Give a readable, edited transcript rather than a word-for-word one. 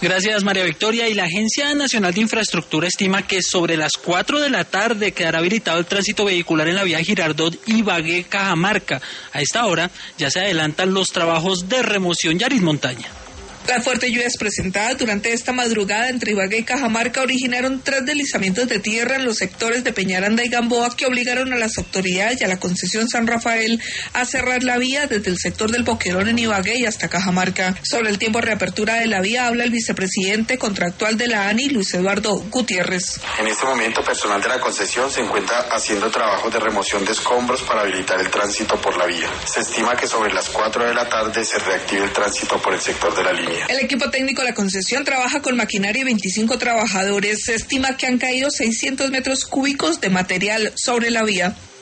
Gracias, María Victoria. Y la Agencia Nacional de Infraestructura estima que sobre las 4 de la tarde quedará habilitado el tránsito vehicular en la vía Girardot Ibagué-Cajamarca. A esta hora ya se adelantan los trabajos de remoción. Yaris Montaña. Las fuertes lluvias presentadas durante esta madrugada entre Ibagué y Cajamarca originaron 3 deslizamientos de tierra en los sectores de Peñaranda y Gamboa que obligaron a las autoridades y a la concesión San Rafael a cerrar la vía desde el sector del Boquerón en Ibagué y hasta Cajamarca. Sobre el tiempo de reapertura de la vía habla el vicepresidente contractual de la ANI, Luis Eduardo Gutiérrez. En este momento, personal de la concesión se encuentra haciendo trabajos de remoción de escombros para habilitar el tránsito por la vía. Se estima que sobre las 4 de la tarde se reactive el tránsito por el sector de la línea. El equipo técnico de la concesión trabaja con maquinaria y 25 trabajadores. Se estima que han caído 600 metros cúbicos de material sobre la vía.